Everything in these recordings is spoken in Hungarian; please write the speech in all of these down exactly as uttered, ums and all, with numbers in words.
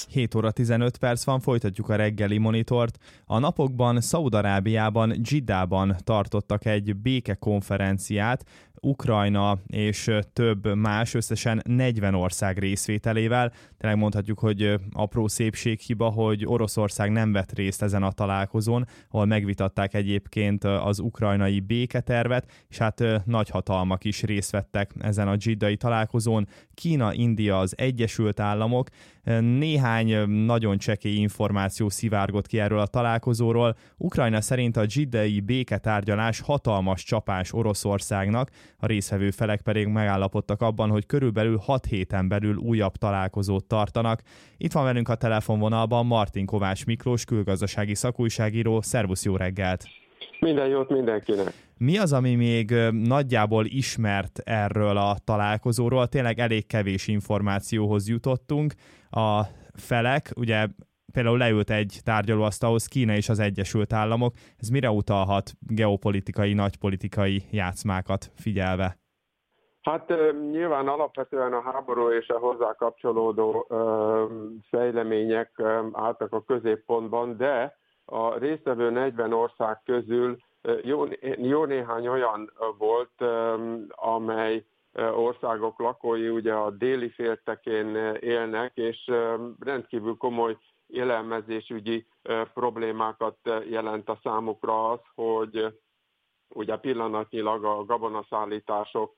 perc. hét óra tizenöt perc van, folytatjuk a reggeli monitort. A napokban Szaúd-Arábiában, Dzsiddában tartottak egy békekonferenciát, Ukrajna és több más, összesen negyven ország részvételével. Tényleg mondhatjuk, hogy apró szépséghiba, hogy Oroszország nem vett részt ezen a találkozón, ahol megvitatták egyébként az ukrajnai béketervet, és hát nagyhatalmak is részt vettek ezen a dzsiddai találkozón. Kína, India, az Egyesült Államok. Néhány nagyon csekély információ szivárgott ki erről a találkozóról. Ukrajna szerint a dzsiddai béketárgyalás hatalmas csapás Oroszországnak, a résztvevő felek pedig megállapodtak abban, hogy körülbelül hat héten belül újabb találkozót tartanak. Itt van velünk a telefonvonalban Martin Kovács Miklós, külgazdasági szakújságíró. Szervusz, jó reggelt! Minden jót mindenkinek! Mi az, ami még nagyjából ismert erről a találkozóról? Tényleg elég kevés információhoz jutottunk. A felek, ugye például leült egy tárgyalóasztalhoz Kína és az Egyesült Államok. Ez mire utalhat geopolitikai, nagypolitikai játszmákat figyelve? Hát nyilván alapvetően a háború és a hozzá kapcsolódó fejlemények álltak a középpontban, de a résztvevő negyven ország közül jó, jó néhány olyan volt, amely országok lakói ugye a déli féltekén élnek, és rendkívül komoly élelmezésügyi problémákat jelent a számukra az, hogy ugye pillanatnyilag a gabonaszállítások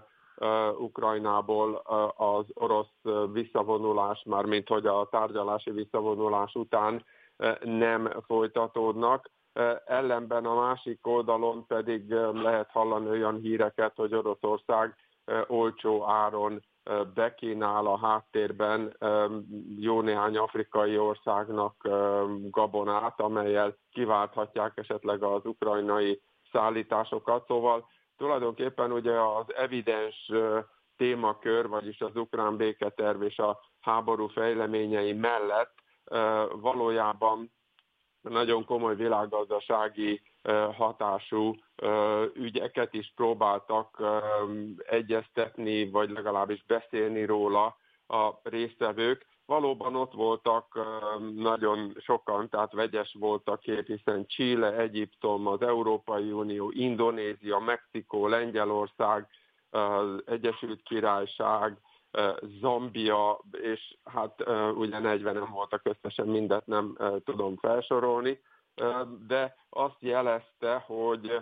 Ukrajnából az orosz visszavonulás, mármint hogy a tárgyalási visszavonulás után nem folytatódnak. Ellenben a másik oldalon pedig lehet hallani olyan híreket, hogy Oroszország olcsó áron bekínál a háttérben jó néhány afrikai országnak gabonát, amellyel kiválthatják esetleg az ukrajnai szállításokat. Szóval tulajdonképpen ugye az evidens témakör, vagyis az ukrán béketerv és a háború fejleményei mellett valójában nagyon komoly világgazdasági hatású ügyeket is próbáltak egyeztetni, vagy legalábbis beszélni róla a résztvevők. Valóban ott voltak nagyon sokan, tehát vegyes volt a kép, hiszen Chile, Egyiptom, az Európai Unió, Indonézia, Mexikó, Lengyelország, az Egyesült Királyság, Zambia, és hát ugye negyvenen voltak összesen, mindet nem tudom felsorolni, de azt jelezte, hogy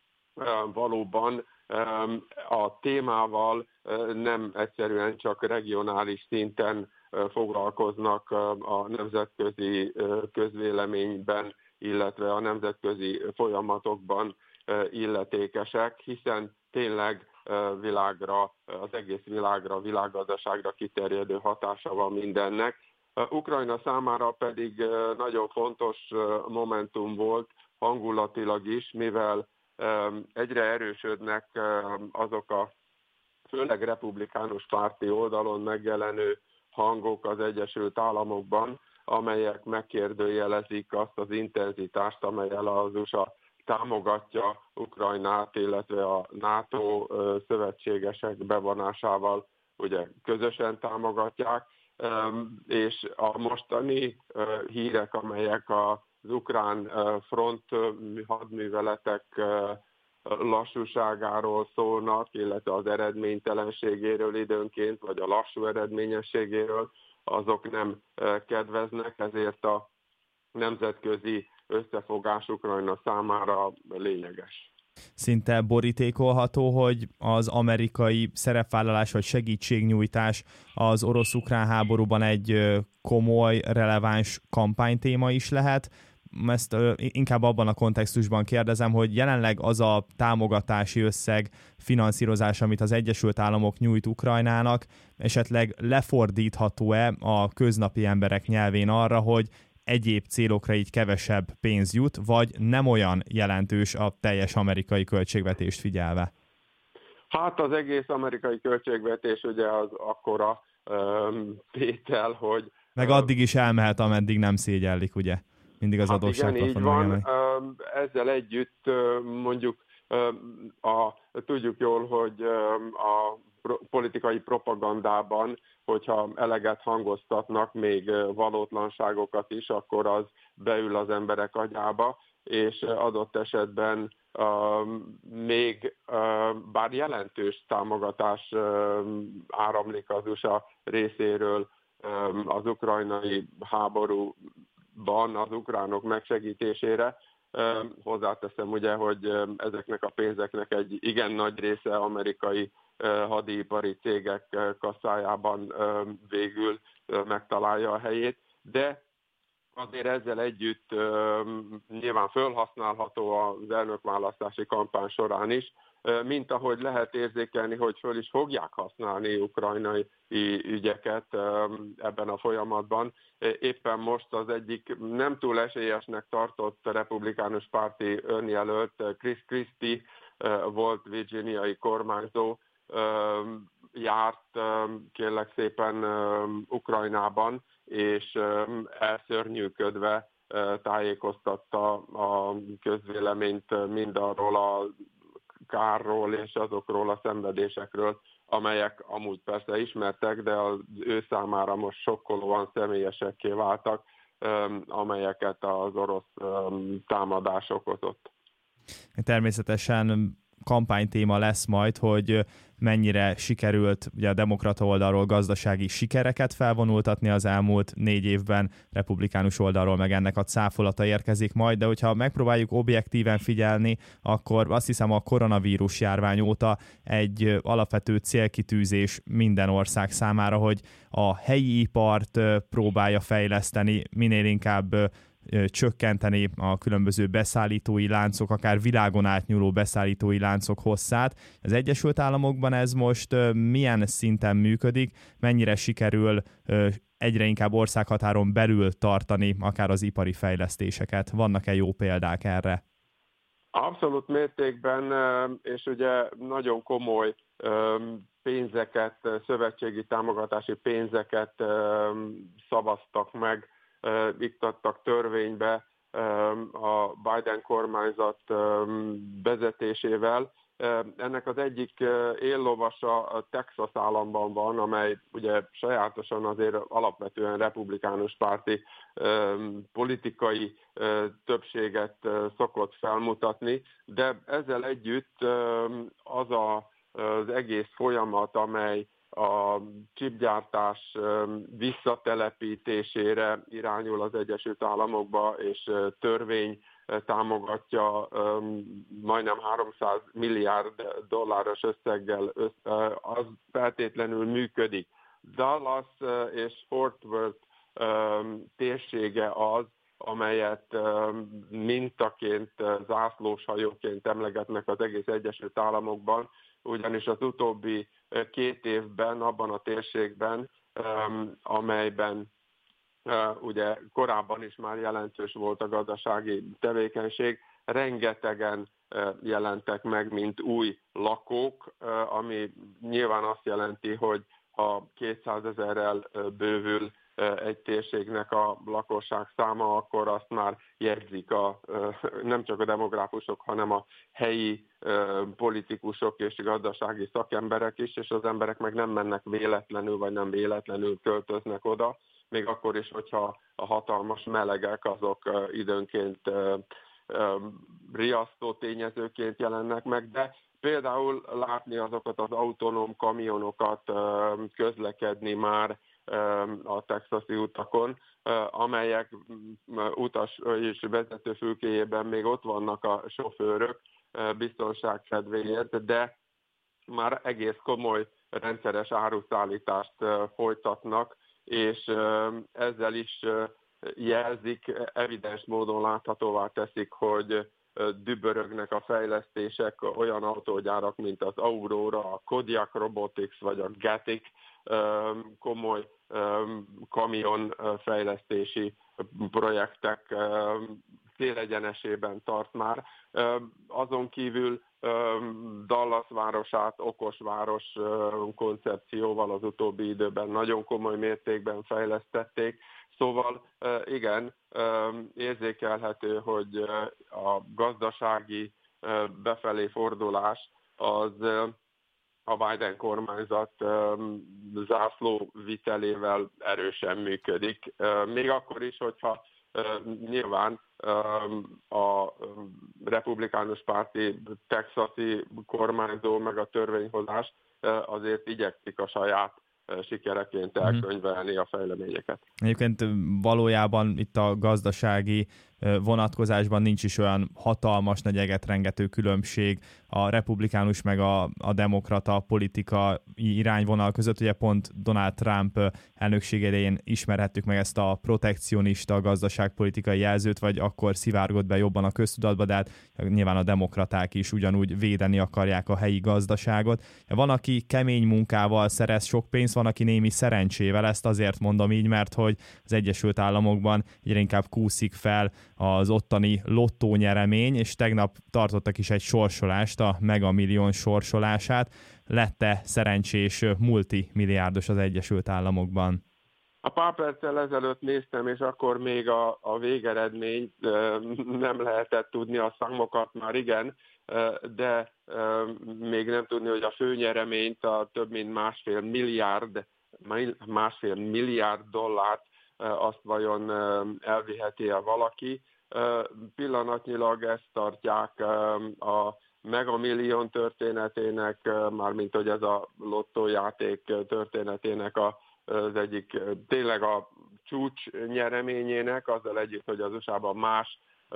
valóban a témával nem egyszerűen csak regionális szinten foglalkoznak a nemzetközi közvéleményben, illetve a nemzetközi folyamatokban illetékesek, hiszen tényleg világra, az egész világra, világgazdaságra kiterjedő hatása van mindennek. Ukrajna számára pedig nagyon fontos momentum volt hangulatilag is, mivel egyre erősödnek azok a főleg republikánus párti oldalon megjelenő hangok az Egyesült Államokban, amelyek megkérdőjelezik azt az intenzitást, amellyel az u es á támogatja Ukrajnát, illetve a NATO szövetségesek bevonásával ugye közösen támogatják, és a mostani hírek, amelyek az ukrán front hadműveletek lassúságáról szólnak, illetve az eredménytelenségéről időnként, vagy a lassú eredményességéről, azok nem kedveznek, ezért a nemzetközi összefogás Ukrajna számára lényeges. Szinte borítékolható, hogy az amerikai szerepvállalás vagy segítségnyújtás az orosz-ukrán háborúban egy komoly, releváns kampánytéma is lehet. Ezt inkább abban a kontextusban kérdezem, hogy jelenleg az a támogatási összeg, finanszírozás, amit az Egyesült Államok nyújt Ukrajnának, esetleg lefordítható-e a köznapi emberek nyelvén arra, hogy egyéb célokra így kevesebb pénz jut, vagy nem olyan jelentős a teljes amerikai költségvetést figyelve? Hát az egész amerikai költségvetés ugye az akkora um, tétel, hogy... Meg addig is elmehet, ameddig nem szégyellik, ugye? Mindig az hát adósságtól igen, így van. Ezzel együtt mondjuk a, tudjuk jól, hogy a politikai propagandában, hogyha eleget hangoztatnak még valótlanságokat is, akkor az beül az emberek agyába, és adott esetben uh, még uh, bár jelentős támogatás uh, áramlik az u es á részéről um, az ukrajnai háborúban az ukránok megsegítésére. Um, hozzáteszem ugye, hogy um, ezeknek a pénzeknek egy igen nagy része amerikai uh, hadipari cégek uh, kasszájában uh, végül uh, megtalálja a helyét, de azért ezzel együtt nyilván felhasználható az elnökválasztási kampány során is, mint ahogy lehet érzékelni, hogy föl is fogják használni ukrajnai ügyeket ebben a folyamatban. Éppen most az egyik nem túl esélyesnek tartott republikánus párti önjelölt, Chris Christie volt virginiai kormányzó, járt kérlek szépen Ukrajnában, és elszörnyűködve tájékoztatta a közvéleményt mindarról a kárról és azokról a szenvedésekről, amelyek amúgy persze ismertek, de az ő számára most sokkolóan személyesekké váltak, amelyeket az orosz támadás okozott. Természetesen kampánytéma lesz majd, hogy mennyire sikerült ugye a demokrata oldalról gazdasági sikereket felvonultatni az elmúlt négy évben, republikánus oldalról meg ennek a cáfolata érkezik majd, de hogyha megpróbáljuk objektíven figyelni, akkor azt hiszem a koronavírus járvány óta egy alapvető célkitűzés minden ország számára, hogy a helyi ipart próbálja fejleszteni, minél inkább csökkenteni a különböző beszállítói láncok, akár világon átnyúló beszállítói láncok hosszát. Az Egyesült Államokban ez most milyen szinten működik, mennyire sikerül egyre inkább országhatáron belül tartani akár az ipari fejlesztéseket? Vannak-e jó példák erre? Abszolút mértékben, és ugye nagyon komoly pénzeket, szövetségi támogatási pénzeket szavaztak meg, iktattak törvénybe a Biden kormányzat vezetésével. Ennek az egyik éllovasa a Texas államban van, amely ugye sajátosan azért alapvetően republikánus párti politikai többséget szokott felmutatni, de ezzel együtt az a, az egész folyamat, amely a csipgyártás visszatelepítésére irányul az Egyesült Államokba, és törvény támogatja majdnem háromszáz milliárd dolláros összeggel, az feltétlenül működik. Dallas és Fort Worth térsége az, amelyet mintaként, zászlóshajóként emlegetnek az egész Egyesült Államokban, ugyanis az utóbbi két évben abban a térségben, amelyben ugye korábban is már jelentős volt a gazdasági tevékenység, rengetegen jelentek meg, mint új lakók, ami nyilván azt jelenti, hogy ha kétszázezerrel bővül egy térségnek a lakosság száma, akkor azt már jegyzik a, nem csak a demográfusok, hanem a helyi politikusok és gazdasági szakemberek is, és az emberek meg nem mennek véletlenül, vagy nem véletlenül költöznek oda, még akkor is, hogyha a hatalmas melegek azok időnként riasztó tényezőként jelennek meg, de például látni azokat az autonóm kamionokat közlekedni már a texasi utakon, amelyek utas és vezetőfülkéjében még ott vannak a sofőrök biztonság kedvéért, de már egész komoly rendszeres áruszállítást folytatnak, és ezzel is jelzik, evidens módon láthatóvá teszik, hogy dübörögnek a fejlesztések, olyan autógyárak, mint az Aurora, a Kodiak Robotics vagy a Gatik komoly kamionfejlesztési projektek célegyenesében tart már. Azon kívül Dallas városát okos város koncepcióval az utóbbi időben nagyon komoly mértékben fejlesztették. Szóval igen, érzékelhető, hogy a gazdasági befelé fordulás az a Biden kormányzat zászló vitelével erősen működik. Még akkor is, hogyha nyilván a republikánus párti texasi kormányzó meg a törvényhozás azért igyekszik a saját sikereként elkönyvelni a fejleményeket. Egyébként valójában itt a gazdasági vonatkozásban nincs is olyan hatalmas, nagy egetrengető különbség a republikánus meg a, a demokrata politika irányvonal között. Ugye pont Donald Trump elnökség idején ismerhettük meg ezt a protekcionista gazdaságpolitikai jelzőt, vagy akkor szivárgott be jobban a köztudatba, de hát nyilván a demokraták is ugyanúgy védeni akarják a helyi gazdaságot. Van, aki kemény munkával szerez sok pénzt, van, aki némi szerencsével, ezt azért mondom így, mert hogy az Egyesült Államokban egyre inkább kúszik fel az ottani lottónyeremény, és tegnap tartottak is egy sorsolást, a Mega Millió sorsolását. Lett-e szerencsés multimilliárdos az Egyesült Államokban? A pár perccel ezelőtt néztem, és akkor még a, a végeredményt nem lehetett tudni, a számokat már igen, de még nem tudni, hogy a főnyereményt, a több mint másfél milliárd, másfél milliárd dollárt, azt vajon elviheti-e valaki. Pillanatnyilag ezt tartják a Mega Millió történetének, mármint hogy ez a lottójáték történetének a, az egyik tényleg a csúcs nyereményének, azzal együtt, hogy az u es á-ban más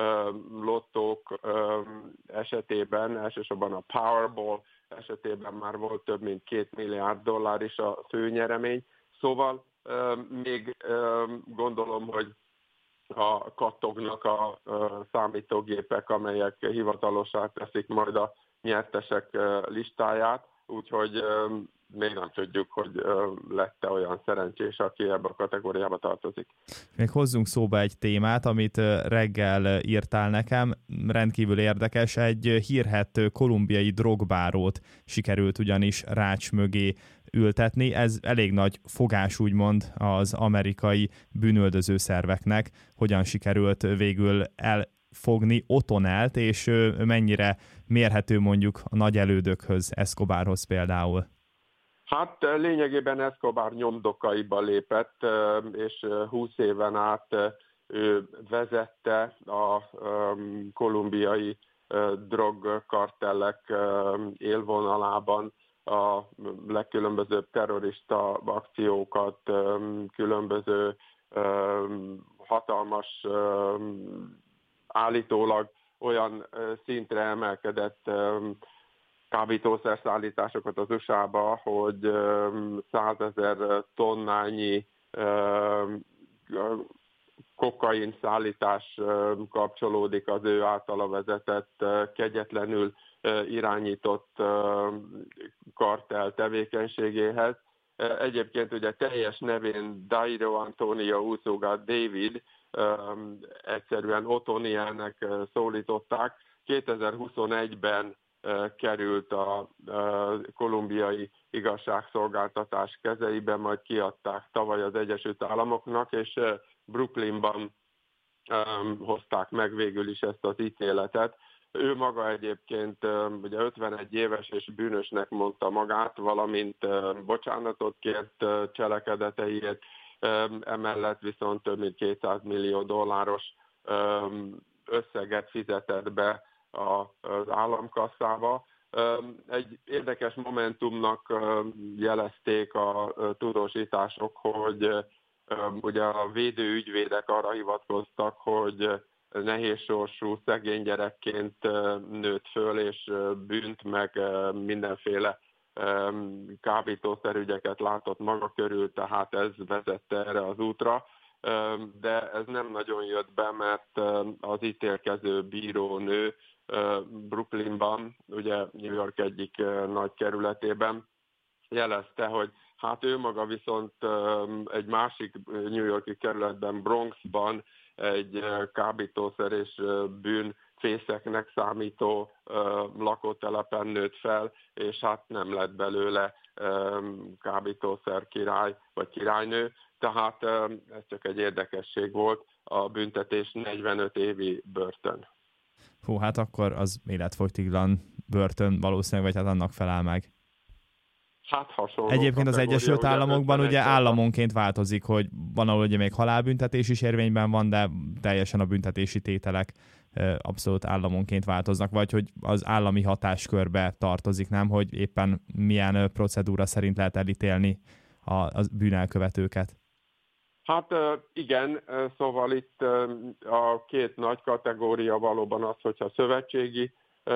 lottók esetében, elsősorban a Powerball esetében már volt több mint két milliárd dollár is a főnyeremény. Szóval még gondolom, hogy a kattognak a számítógépek, amelyek hivatalossá teszik majd a nyertesek listáját, úgyhogy még nem tudjuk, hogy lett-e olyan szerencsés, aki ebbe a kategóriába tartozik. Még hozzunk szóba egy témát, amit reggel írtál nekem, rendkívül érdekes, egy hírhedt kolumbiai drogbárót sikerült ugyanis rács mögé ültetni. Ez elég nagy fogás, úgymond, az amerikai bűnöldöző szerveknek. Hogyan sikerült végül elfogni Otonelt, és mennyire mérhető mondjuk a nagy elődökhöz, Escobarhoz például? Hát lényegében Escobar nyomdokaiba lépett, és húsz éven át ő vezette a kolumbiai drogkartellek élvonalában a legkülönbözőbb terrorista akciókat, különböző hatalmas, állítólag olyan szintre emelkedett kábítószerszállításokat az u es á-ba, hogy százezer tonnányi kokain szállítás kapcsolódik az ő általa vezetett, kegyetlenül irányított kartel tevékenységéhez. Egyébként ugye teljes nevén Dairo Antonio Usuga David, egyszerűen Otonielnek szólították. kétezer-huszonegyben került a kolumbiai igazságszolgáltatás kezeibe, majd kiadták tavaly az Egyesült Államoknak, és Brooklynban hozták meg végül is ezt az ítéletet. Ő maga egyébként ugye ötvenegy éves és bűnösnek mondta magát, valamint bocsánatot kért cselekedeteiért, emellett viszont több mint kétszáz millió dolláros összeget fizetett be az államkasszába. Egy érdekes momentumnak jelezték a tudósítások, hogy ugye a védőügyvédek arra hivatkoztak, hogy nehézsorsú szegény gyerekként nőtt föl, és bűnt meg mindenféle kábítószerügyeket látott maga körül, tehát ez vezette erre az útra. De ez nem nagyon jött be, mert az ítélkező bírónő Brooklynban, ugye New York egyik nagy kerületében jelezte, hogy hát ő maga viszont egy másik New Yorki kerületben, Bronxban egy kábítószer és bűn fészeknek számító lakótelepen nőtt fel, és hát nem lett belőle kábítószer király vagy királynő, tehát ez csak egy érdekesség volt, a büntetés negyvenöt évi börtön. Hú, hát akkor az életfogytiglan börtön valószínűleg, vagy hát annak felel meg. Hát hasonló. Egyébként az Egyesült ugye Államokban ugye ötvenegy államonként változik, hogy van, ahol ugye még halálbüntetés is érvényben van, de teljesen a büntetési tételek abszolút államonként változnak, vagy hogy az állami hatáskörbe tartozik, nem, hogy éppen milyen procedúra szerint lehet elítélni a, a bűnelkövetőket. Hát igen, szóval itt a két nagy kategória valóban az, hogyha szövetségi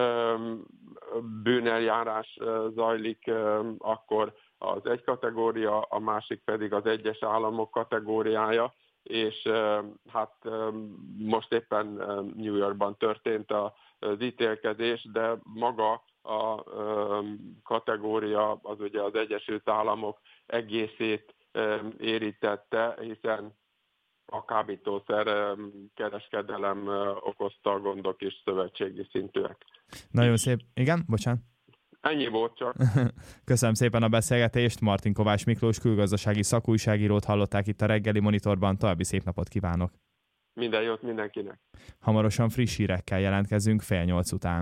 bűneljárás zajlik, akkor az egy kategória, a másik pedig az egyes államok kategóriája, és hát most éppen New Yorkban történt az ítélkezés, de maga a kategória az ugye az Egyesült Államok egészét érintette, hiszen a kábítószer kereskedelem okozta a gondok is szövetségi szintűek. Nagyon szép. Igen? Bocsánat. Ennyi volt csak. Köszönöm szépen a beszélgetést. Martin Kovács Miklós külgazdasági szakújságírót hallották itt a reggeli monitorban. További szép napot kívánok. Minden jót mindenkinek. Hamarosan friss hírekkel jelentkezünk fél nyolc után.